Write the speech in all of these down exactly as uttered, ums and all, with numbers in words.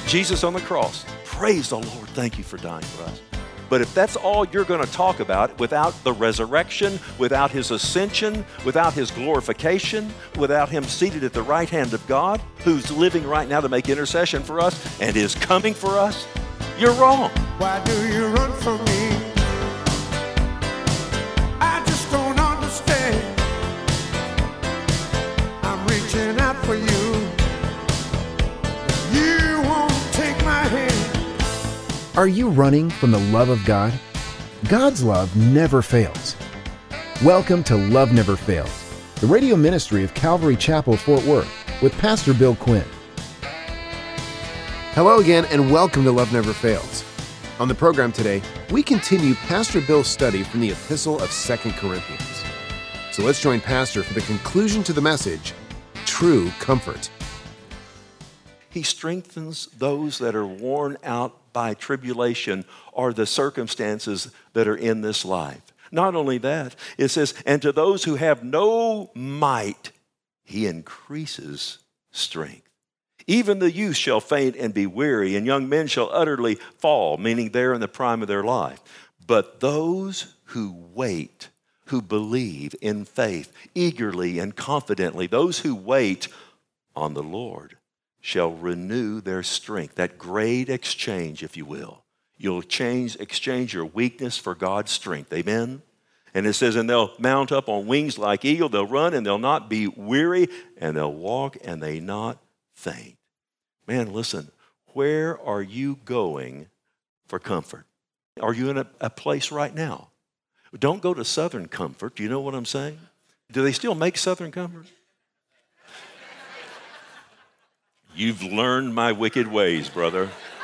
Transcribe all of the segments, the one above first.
Jesus on the cross. Praise the Lord. Thank you for dying for us. But if that's all you're going to talk about without the resurrection, without his ascension, without his glorification, without him seated at the right hand of God, who's living right now to make intercession for us and is coming for us, you're wrong. Why do you run from me? I just don't understand. I'm reaching out for you. You won't take my hand. Are you running from the love of God? God's love never fails. Welcome to Love Never Fails, the radio ministry of Calvary Chapel, Fort Worth, with Pastor Bill Quinn. Hello again, and welcome to Love Never Fails. On the program today, we continue Pastor Bill's study from the Epistle of Second Corinthians. So let's join Pastor for the conclusion to the message, True Comfort. He strengthens those that are worn out by tribulation or the circumstances that are in this life. Not only that, it says, and to those who have no might, he increases strength. Even the youth shall faint and be weary, and young men shall utterly fall, meaning they're in the prime of their life. But those who wait, who believe in faith, eagerly and confidently, those who wait on the Lord, shall renew their strength. That great exchange, if you will. You'll change, exchange your weakness for God's strength. Amen? And it says, and they'll mount up on wings like eagle. They'll run and they'll not be weary. And they'll walk and they not faint. Man, listen, where are you going for comfort? Are you in a, a place right now? Don't go to Southern Comfort. Do you know what I'm saying? Do they still make Southern Comfort? You've learned my wicked ways, brother.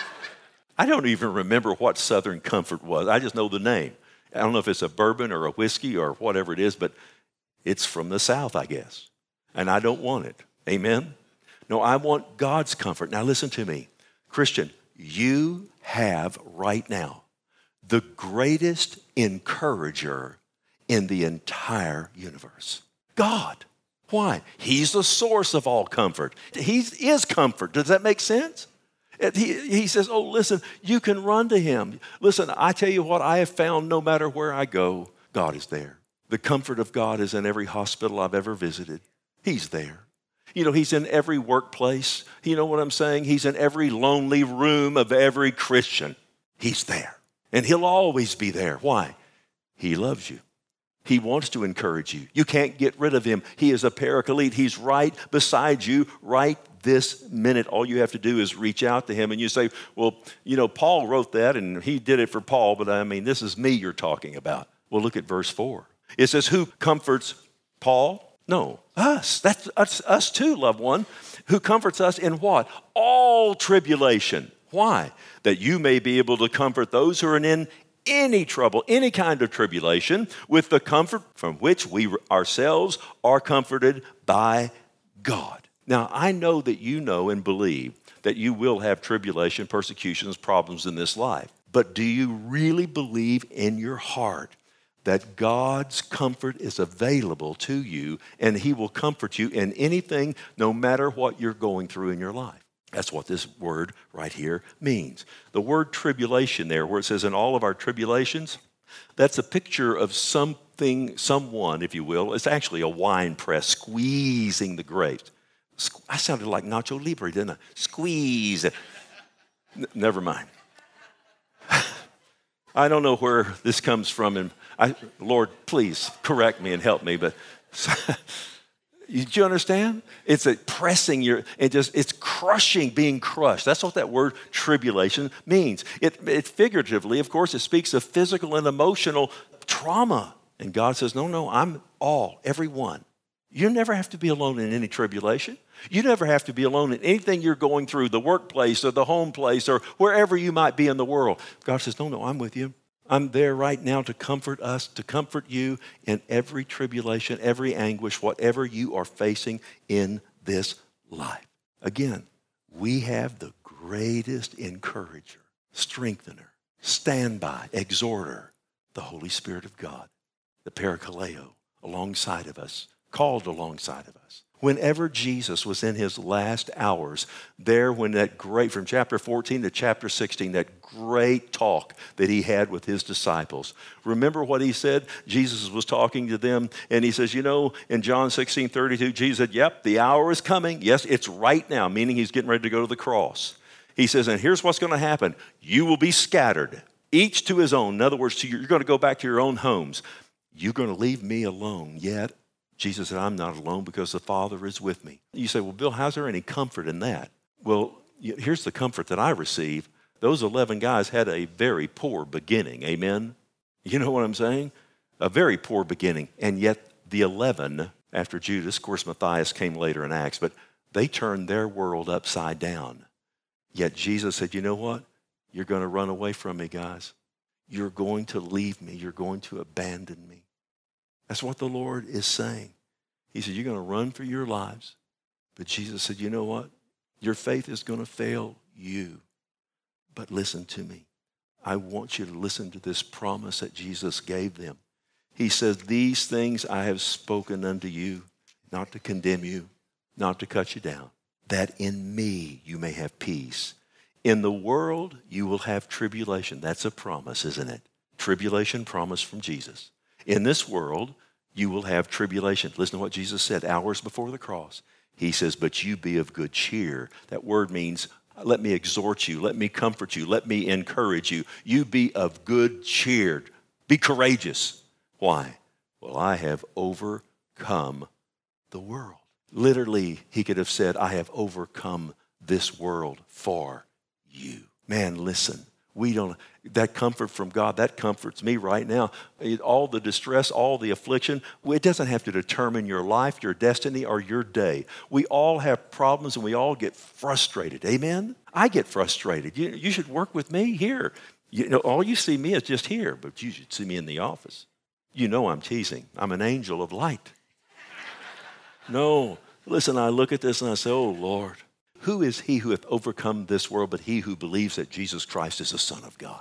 I don't even remember what Southern Comfort was. I just know the name. I don't know if it's a bourbon or a whiskey or whatever it is, but it's from the South, I guess. And I don't want it. Amen? No, I want God's comfort. Now listen to me. Christian, you have right now the greatest encourager in the entire universe. God. Why? He's the source of all comfort. He is comfort. Does that make sense? He, he says, oh, listen, you can run to him. Listen, I tell you what, I have found no matter where I go, God is there. The comfort of God is in every hospital I've ever visited. He's there. You know, he's in every workplace. You know what I'm saying? He's in every lonely room of every Christian. He's there. And he'll always be there. Why? He loves you. He wants to encourage you. You can't get rid of him. He is a paraclete. He's right beside you right this minute. All you have to do is reach out to him and you say, well, you know, Paul wrote that and he did it for Paul, but I mean, this is me you're talking about. Well, look at verse four. It says, who comforts Paul? No, us. That's us, us too, loved one. Who comforts us in what? All tribulation. Why? That you may be able to comfort those who are in any trouble, any kind of tribulation, with the comfort from which we ourselves are comforted by God. Now, I know that you know and believe that you will have tribulation, persecutions, problems in this life. But do you really believe in your heart that God's comfort is available to you and he will comfort you in anything, no matter what you're going through in your life? That's what this word right here means. The word tribulation there, where it says in all of our tribulations, that's a picture of something, someone, if you will. It's actually a wine press squeezing the grapes. I sounded like Nacho Libre, didn't I? Squeeze. N- never mind. I don't know where this comes from, and I, Lord, please correct me and help me, but... Do you understand? It's a pressing your, it just, it's crushing, being crushed. That's what that word tribulation means. It, it figuratively, of course, it speaks of physical and emotional trauma. And God says, no, no, I'm all, every one. You never have to be alone in any tribulation. You never have to be alone in anything you're going through, the workplace or the home place or wherever you might be in the world. God says, no, no, I'm with you. I'm there right now to comfort us, to comfort you in every tribulation, every anguish, whatever you are facing in this life. Again, we have the greatest encourager, strengthener, standby, exhorter, the Holy Spirit of God, the Parakaleo, alongside of us, called alongside of us. Whenever Jesus was in his last hours, there when that great, from chapter fourteen to chapter sixteen, that great talk that he had with his disciples. Remember what he said? Jesus was talking to them, and he says, you know, in John sixteen thirty-two, Jesus said, yep, the hour is coming. Yes, it's right now, meaning he's getting ready to go to the cross. He says, and here's what's going to happen. You will be scattered, each to his own. In other words, you're going to go back to your own homes. You're going to leave me alone, yet Jesus said, I'm not alone because the Father is with me. You say, well, Bill, how's there any comfort in that? Well, here's the comfort that I receive. Those eleven guys had a very poor beginning, amen? You know what I'm saying? A very poor beginning. And yet the eleven, after Judas, of course, Matthias came later in Acts, but they turned their world upside down. Yet Jesus said, you know what? You're going to run away from me, guys. You're going to leave me. You're going to abandon me. That's what the Lord is saying. He said, you're going to run for your lives. But Jesus said, you know what? Your faith is going to fail you. But listen to me. I want you to listen to this promise that Jesus gave them. He says, these things I have spoken unto you, not to condemn you, not to cut you down, that in me you may have peace. In the world you will have tribulation. That's a promise, isn't it? Tribulation promise from Jesus. In this world, you will have tribulation. Listen to what Jesus said hours before the cross. He says, but you be of good cheer. That word means, let me exhort you, let me comfort you, let me encourage you. You be of good cheer. Be courageous. Why? Well, I have overcome the world. Literally, he could have said, I have overcome this world for you. Man, listen. We don't, that comfort from God, that comforts me right now. All the distress, all the affliction, it doesn't have to determine your life, your destiny, or your day. We all have problems and we all get frustrated. Amen? I get frustrated. You, you should work with me here. You know, all you see me is just here, but you should see me in the office. You know I'm teasing. I'm an angel of light. No, listen, I look at this and I say, oh, Lord. Who is he who hath overcome this world but he who believes that Jesus Christ is the Son of God?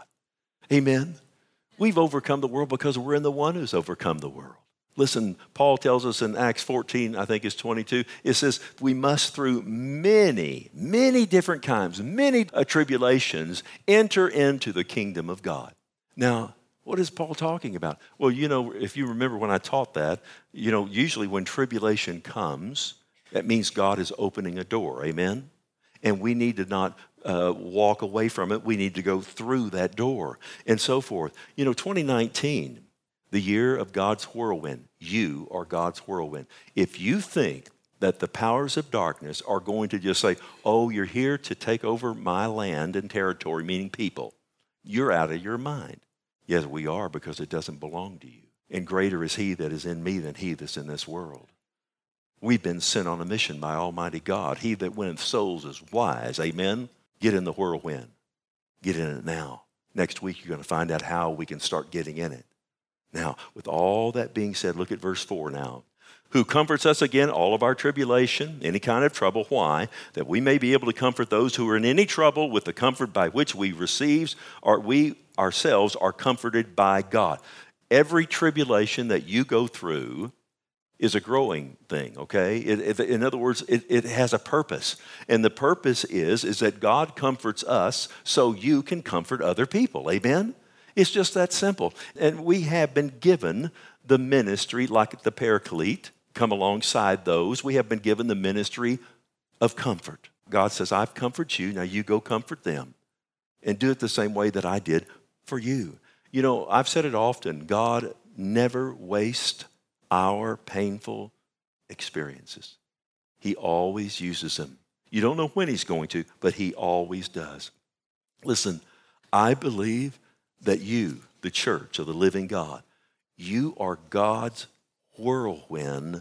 Amen? We've overcome the world because we're in the one who's overcome the world. Listen, Paul tells us in Acts fourteen, I think it's twenty-two, it says we must through many, many different kinds, many tribulations, enter into the kingdom of God. Now, what is Paul talking about? Well, you know, if you remember when I taught that, you know, usually when tribulation comes, that means God is opening a door, amen? And we need to not uh, walk away from it. We need to go through that door and so forth. You know, twenty nineteen, the year of God's whirlwind, you are God's whirlwind. If you think that the powers of darkness are going to just say, oh, you're here to take over my land and territory, meaning people, you're out of your mind. Yes, we are, because it doesn't belong to you. And greater is he that is in me than he that's in this world. We've been sent on a mission by Almighty God. He that winneth souls is wise. Amen? Get in the whirlwind. Get in it now. Next week, you're going to find out how we can start getting in it. Now, with all that being said, look at verse four now. Who comforts us again, all of our tribulation, any kind of trouble. Why? That we may be able to comfort those who are in any trouble with the comfort by which we receive, or we ourselves are comforted by God. Every tribulation that you go through is a growing thing, okay? It, it, in other words, it, it has a purpose. And the purpose is, is that God comforts us so you can comfort other people, amen? It's just that simple. And we have been given the ministry, like the Paraclete, come alongside those. We have been given the ministry of comfort. God says, I've comforted you, now you go comfort them. And do it the same way that I did for you. You know, I've said it often, God never wastes our painful experiences. He always uses them. You don't know when he's going to, but he always does. Listen, I believe that you, the church of the living God, you are God's whirlwind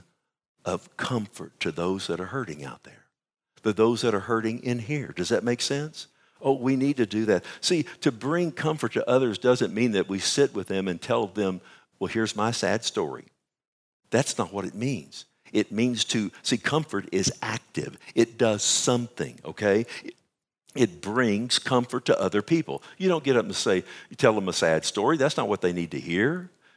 of comfort to those that are hurting out there, to those that are hurting in here. Does that make sense? Oh, we need to do that. See, to bring comfort to others doesn't mean that we sit with them and tell them, well, here's my sad story. That's not what it means. It means to, see, comfort is active. It does something, okay? It, it brings comfort to other people. You don't get up and say, you tell them a sad story. That's not what they need to hear.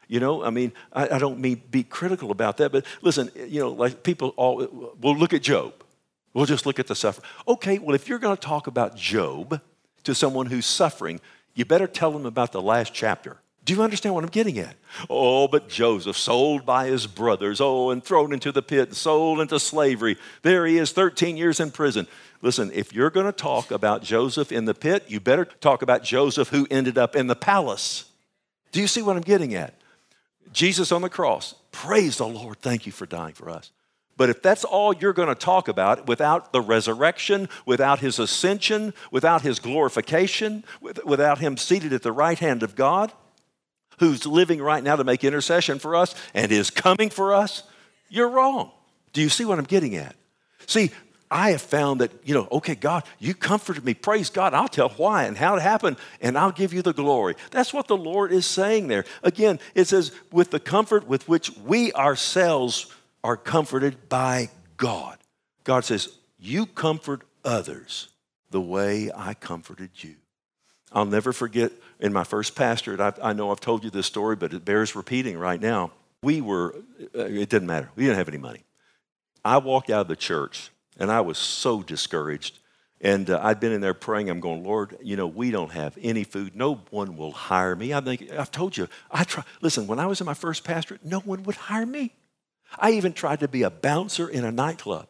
You know, I mean, I, I don't mean be critical about that, but listen, you know, like people all, we'll look at Job. We'll just look at the suffering. Okay, well, if you're going to talk about Job to someone who's suffering, you better tell them about the last chapter. Do you understand what I'm getting at? Oh, but Joseph, sold by his brothers, oh, and thrown into the pit, sold into slavery. There he is, thirteen years in prison. Listen, if you're going to talk about Joseph in the pit, you better talk about Joseph who ended up in the palace. Do you see what I'm getting at? Jesus on the cross, praise the Lord, thank you for dying for us. But if that's all you're going to talk about without the resurrection, without his ascension, without his glorification, without him seated at the right hand of God, who's living right now to make intercession for us and is coming for us, you're wrong. Do you see what I'm getting at? See, I have found that, you know, okay, God, you comforted me. Praise God. I'll tell why and how it happened, and I'll give you the glory. That's what the Lord is saying there. Again, it says, with the comfort with which we ourselves are comforted by God. God says, you comfort others the way I comforted you. I'll never forget in my first pastorate, I, I know I've told you this story, but it bears repeating right now. We were, it didn't matter. We didn't have any money. I walked out of the church, and I was so discouraged. And uh, I'd been in there praying. I'm going, Lord, you know, we don't have any food. No one will hire me. I think I've told you. I try. Listen, when I was in my first pastorate, no one would hire me. I even tried to be a bouncer in a nightclub.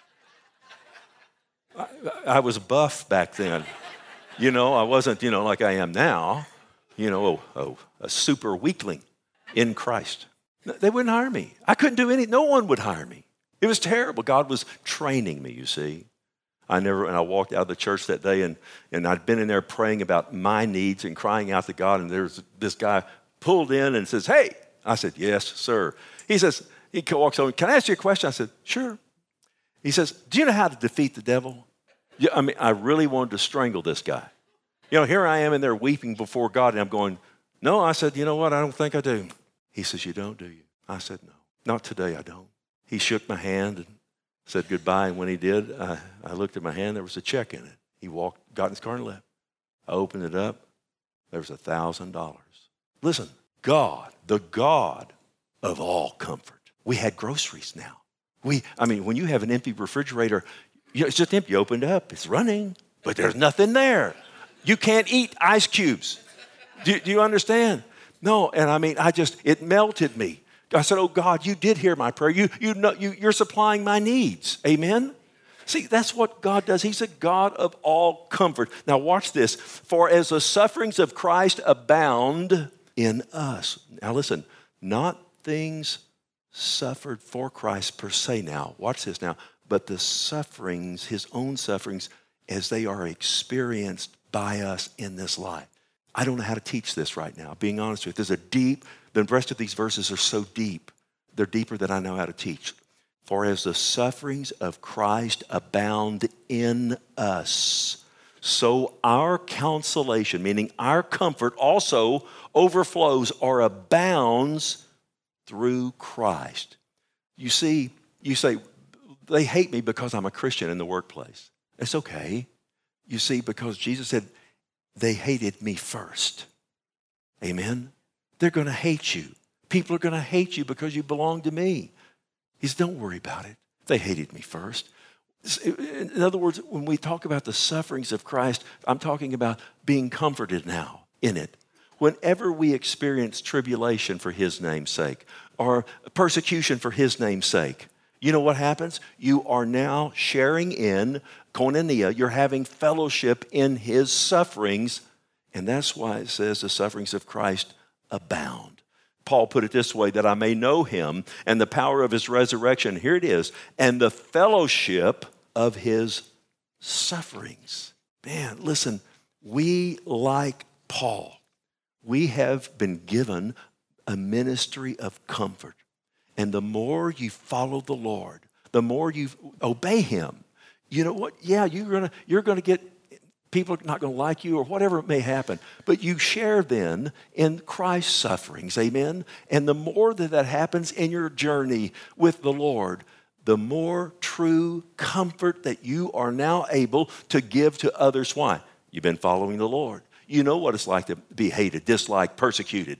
I, I was buff back then. You know, I wasn't, you know, like I am now. You know, oh, oh, a super weakling in Christ. They wouldn't hire me. I couldn't do any. No one would hire me. It was terrible. God was training me, you see. I never, and I walked out of the church that day, and, and I'd been in there praying about my needs and crying out to God, and there's this guy pulled in and says, hey. I said, yes, sir. He says, he walks over, can I ask you a question? I said, sure. He says, do you know how to defeat the devil? Yeah, I mean, I really wanted to strangle this guy. You know, here I am in there weeping before God, and I'm going, no. I said, you know what? I don't think I do. He says, you don't, do you? I said, no, not today, I don't. He shook my hand and said goodbye, and when he did, I, I looked at my hand. There was a check in it. He walked, got in his car and left. I opened it up. There was a thousand dollars. Listen, God, the God of all comfort. We had groceries now. We, I mean, when you have an empty refrigerator, you know, it's just empty. You opened up, it's running, but there's nothing there. You can't eat ice cubes. Do, do you understand? No, and I mean, I just, it melted me. I said, oh, God, you did hear my prayer. You, you know, you, you're supplying my needs. Amen? See, that's what God does. He's a God of all comfort. Now, watch this. For as the sufferings of Christ abound in us. Now, listen, not things suffered for Christ per se now. Watch this now. But the sufferings, his own sufferings, as they are experienced by us in this life. I don't know how to teach this right now, being honest with you. There's a deep, the rest of these verses are so deep. They're deeper than I know how to teach. For as the sufferings of Christ abound in us, so our consolation, meaning our comfort, also overflows or abounds through Christ. You see, you say, they hate me because I'm a Christian in the workplace. It's okay. You see, because Jesus said, they hated me first. Amen? They're going to hate you. People are going to hate you because you belong to me. He said, don't worry about it. They hated me first. In other words, when we talk about the sufferings of Christ, I'm talking about being comforted now in it. Whenever we experience tribulation for his name's sake or persecution for his name's sake, you know what happens? You are now sharing in koinonia. You're having fellowship in his sufferings. And that's why it says the sufferings of Christ abound. Paul put it this way, that I may know him and the power of his resurrection. Here it is. And the fellowship of his sufferings. Man, listen, we, like Paul, we have been given a ministry of comfort. And the more you follow the Lord, the more you obey him, you know what? Yeah, you're gonna you're gonna get people are not gonna like you or whatever may happen, but you share then in Christ's sufferings, amen. And the more that that happens in your journey with the Lord, the more true comfort that you are now able to give to others. Why? You've been following the Lord. You know what it's like to be hated, disliked, persecuted.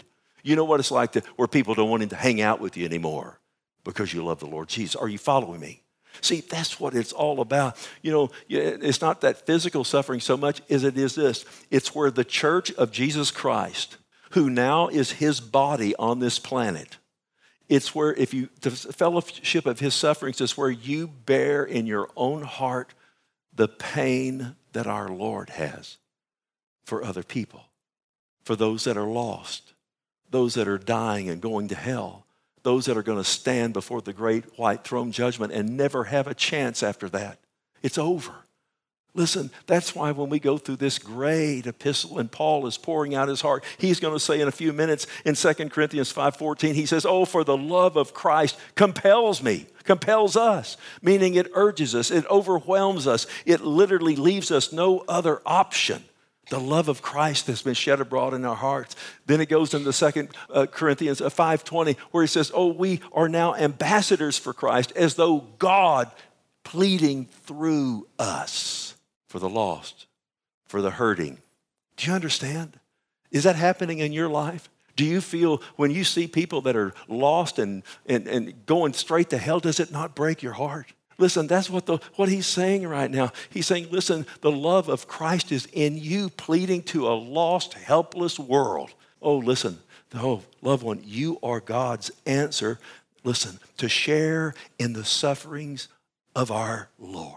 You know what it's like to, where people don't want to hang out with you anymore because you love the Lord Jesus. Are you following me? See, that's what it's all about. You know, it's not that physical suffering so much as it is this. It's where the church of Jesus Christ, who now is his body on this planet, it's where if you, the fellowship of his sufferings is where you bear in your own heart the pain that our Lord has for other people, for those that are lost, those that are dying and going to hell, those that are going to stand before the great white throne judgment and never have a chance after that. It's over. Listen, that's why when we go through this great epistle and Paul is pouring out his heart, he's going to say in a few minutes in Second Corinthians five fourteen, he says, oh, for the love of Christ compels me, compels us, meaning it urges us, it overwhelms us, it literally leaves us no other option. The love of Christ has been shed abroad in our hearts. Then it goes into Second Corinthians five twenty, where he says, oh, we are now ambassadors for Christ, as though God pleading through us for the lost, for the hurting. Do you understand? Is that happening in your life? Do you feel when you see people that are lost and, and, and going straight to hell, does it not break your heart? Listen, that's what, the, what he's saying right now. He's saying, listen, the love of Christ is in you, pleading to a lost, helpless world. Oh, listen, oh, loved one, you are God's answer, listen, to share in the sufferings of our Lord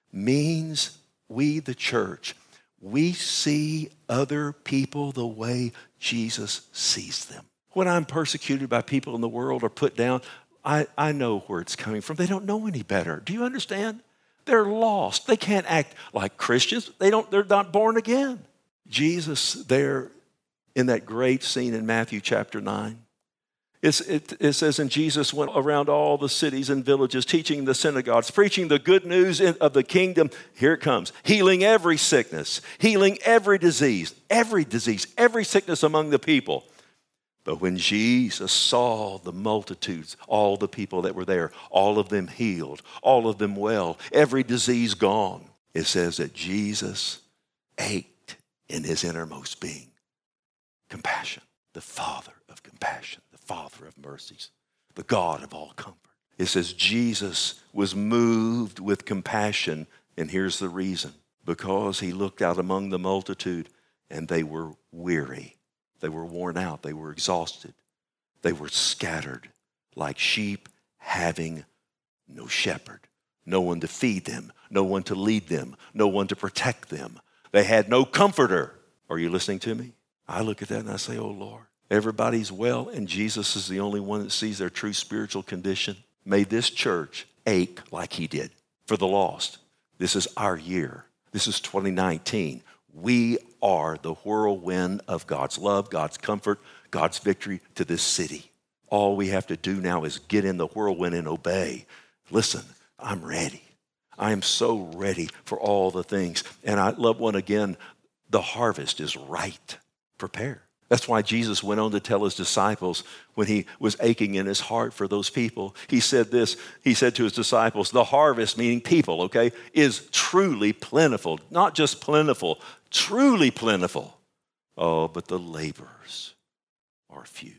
means we, the church, we see other people the way Jesus sees them. When I'm persecuted by people in the world or put down, I, I know where it's coming from. They don't know any better. Do you understand? They're lost. They can't act like Christians. They don't, they're not born again. Jesus there in that great scene in Matthew chapter nine, it's, it, it says, and Jesus went around all the cities and villages, teaching the synagogues, preaching the good news of the kingdom. Here it comes. Healing every sickness, healing every disease, every disease, every sickness among the people. But when Jesus saw the multitudes, all the people that were there, all of them healed, all of them well, every disease gone, it says that Jesus ached in his innermost being. Compassion, the Father of compassion, the Father of mercies, the God of all comfort. It says Jesus was moved with compassion, and here's the reason. Because he looked out among the multitude, and they were weary. They were worn out. They were exhausted. They were scattered like sheep having no shepherd, no one to feed them, no one to lead them, no one to protect them. They had no comforter. Are you listening to me? I look at that and I say, oh, Lord, everybody's well, and Jesus is the only one that sees their true spiritual condition. May this church ache like he did for the lost. This is our year. This is twenty nineteen. We are the whirlwind of God's love, God's comfort, God's victory to this city. All we have to do now is get in the whirlwind and obey. Listen, I'm ready. I am so ready for all the things. And I love one again, the harvest is right. Prepare. That's why Jesus went on to tell his disciples when he was aching in his heart for those people. He said this, he said to his disciples, the harvest, meaning people, okay, is truly plentiful. Not just plentiful, truly plentiful. Oh, but the laborers are few.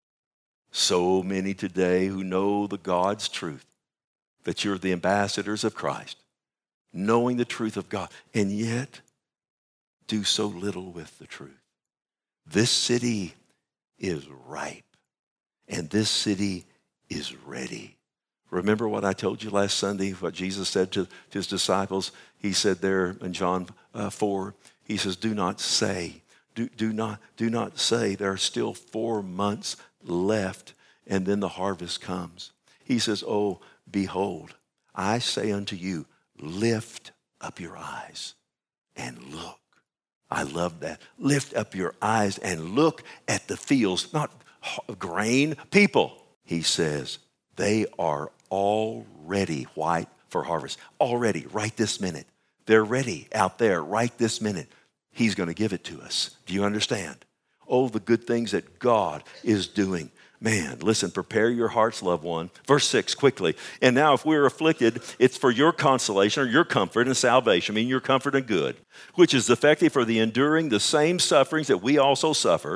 So many today who know the God's truth, that you're the ambassadors of Christ, knowing the truth of God, and yet do so little with the truth. This city is ripe, and this city is ready. Remember what I told you last Sunday, what Jesus said to, to his disciples? He said there in John uh, four, he says, do not say, do, do, not, do not say there are still four months left, and then the harvest comes. He says, oh, behold, I say unto you, lift up your eyes and look. I love that. Lift up your eyes and look at the fields, not grain, people. He says, they are already white for harvest. Already, right this minute. They're ready out there right this minute. He's going to give it to us. Do you understand? Oh, the good things that God is doing. Man, listen, prepare your hearts, loved one. Verse six, quickly. And now if we're afflicted, it's for your consolation or your comfort and salvation, I mean your comfort and good, which is effective for the enduring the same sufferings that we also suffer.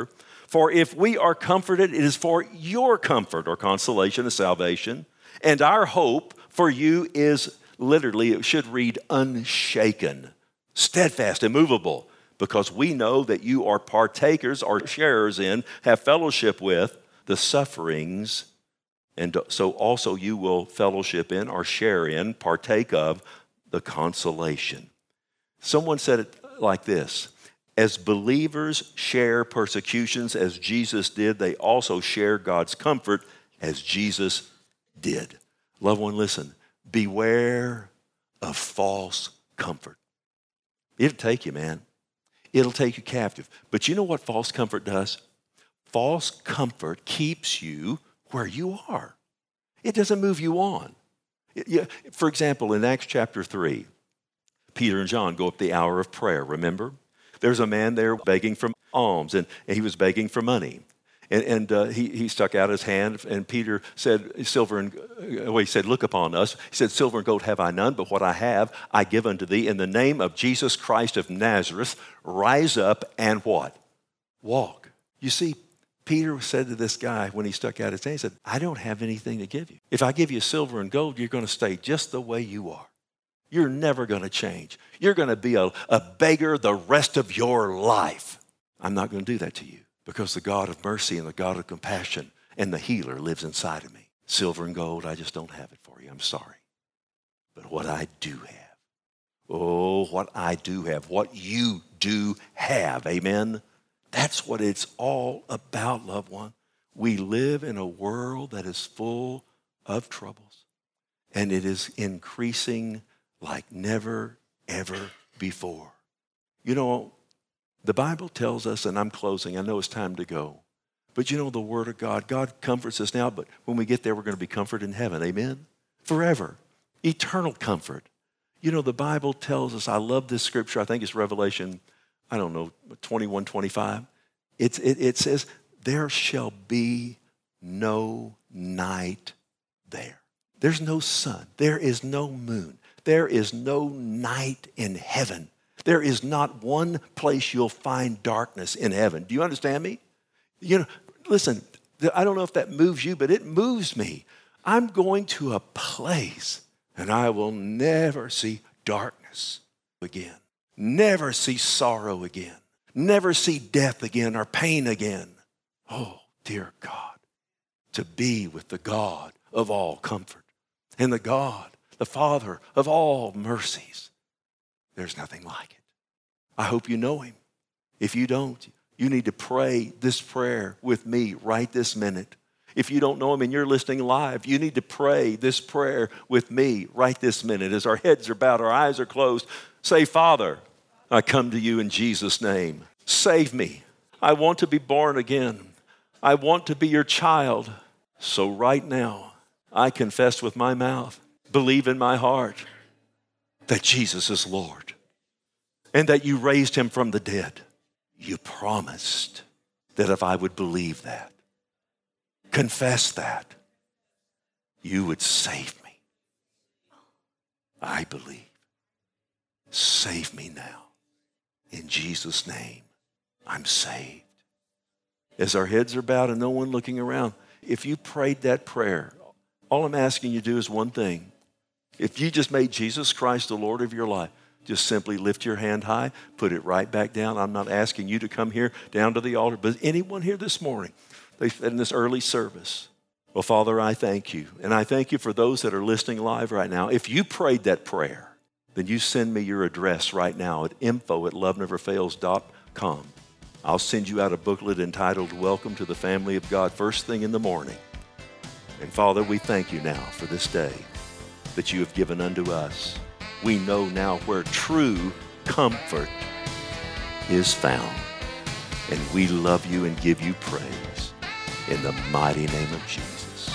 For if we are comforted, it is for your comfort or consolation of salvation. And our hope for you is literally, it should read unshaken, steadfast, immovable, because we know that you are partakers or sharers in, have fellowship with the sufferings, and so also you will fellowship in or share in, partake of the consolation. Someone said it like this: as believers share persecutions as Jesus did, they also share God's comfort as Jesus did. Loved one, listen, beware of false comfort. It'll take you, man. It'll take you captive. But you know what false comfort does? False comfort keeps you where you are. It doesn't move you on. It, yeah, for example, in Acts chapter three, Peter and John go up the hour of prayer, remember? There's a man there begging for alms, and, and he was begging for money. And, and uh, he, he stuck out his hand, and Peter said, silver and, well, he said, look upon us. He said, silver and gold have I none, but what I have I give unto thee. In the name of Jesus Christ of Nazareth, rise up and what? Walk. You see, Peter said to this guy when he stuck out his hand, he said, I don't have anything to give you. If I give you silver and gold, you're going to stay just the way you are. You're never going to change. You're going to be a, a beggar the rest of your life. I'm not going to do that to you because the God of mercy and the God of compassion and the healer lives inside of me. Silver and gold, I just don't have it for you. I'm sorry. But what I do have, oh, what I do have, what you do have, amen? That's what it's all about, loved one. We live in a world that is full of troubles, and it is increasing like never, ever before. You know, the Bible tells us, and I'm closing, I know it's time to go, but you know the Word of God, God comforts us now, but when we get there, we're going to be comforted in heaven, amen? Forever, eternal comfort. You know, the Bible tells us, I love this scripture, I think it's Revelation, I don't know, twenty-one, twenty-five. It's, it, it says, there shall be no night there. There's no sun. There is no moon. There is no night in heaven. There is not one place you'll find darkness in heaven. Do you understand me? You know, listen, I don't know if that moves you, but it moves me. I'm going to a place and I will never see darkness again. Never see sorrow again. Never see death again or pain again. Oh, dear God, to be with the God of all comfort and the God, the Father of all mercies. There's nothing like it. I hope you know him. If you don't, you need to pray this prayer with me right this minute. If you don't know him and you're listening live, you need to pray this prayer with me right this minute. As our heads are bowed, our eyes are closed, say, Father, I come to you in Jesus' name. Save me. I want to be born again. I want to be your child. So right now, I confess with my mouth, believe in my heart that Jesus is Lord and that you raised him from the dead. You promised that if I would believe that, confess that, you would save me. I believe. Save me now. In Jesus' name, I'm saved. As our heads are bowed and no one looking around, if you prayed that prayer, all I'm asking you to do is one thing. If you just made Jesus Christ the Lord of your life, just simply lift your hand high, put it right back down. I'm not asking you to come here down to the altar, but anyone here this morning, they said in this early service, well, Father, I thank you. And I thank you for those that are listening live right now. If you prayed that prayer, then you send me your address right now at info at love never fails dot com. I'll send you out a booklet entitled Welcome to the Family of God first thing in the morning. And Father, we thank you now for this day that you have given unto us. We know now where true comfort is found. And we love you and give you praise in the mighty name of Jesus.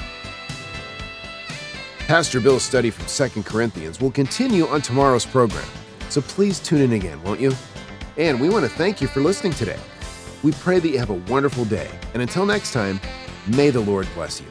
Pastor Bill's study from Second Corinthians will continue on tomorrow's program. So please tune in again, won't you? And we want to thank you for listening today. We pray that you have a wonderful day. And until next time, may the Lord bless you.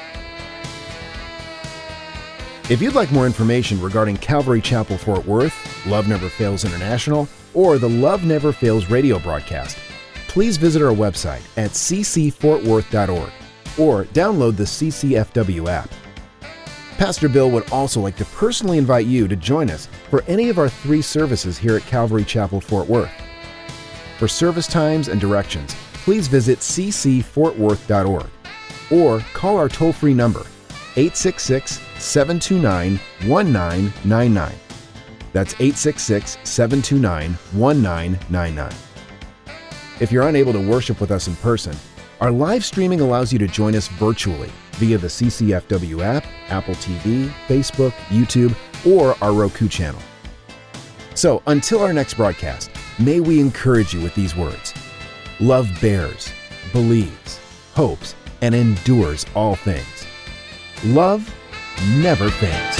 If you'd like more information regarding Calvary Chapel Fort Worth, Love Never Fails International, or the Love Never Fails radio broadcast, please visit our website at c c fort worth dot org or download the C C F W app. Pastor Bill would also like to personally invite you to join us for any of our three services here at Calvary Chapel, Fort Worth. For service times and directions, please visit c c fort worth dot org or call our toll-free number, eight six six, seven two nine, one nine nine nine. That's eight six six, seven two nine, one nine nine nine. If you're unable to worship with us in person, our live streaming allows you to join us virtually via the C C F W app, Apple T V, Facebook, YouTube, or our Roku channel. So until our next broadcast, may we encourage you with these words. Love bears, believes, hopes, and endures all things. Love never fails.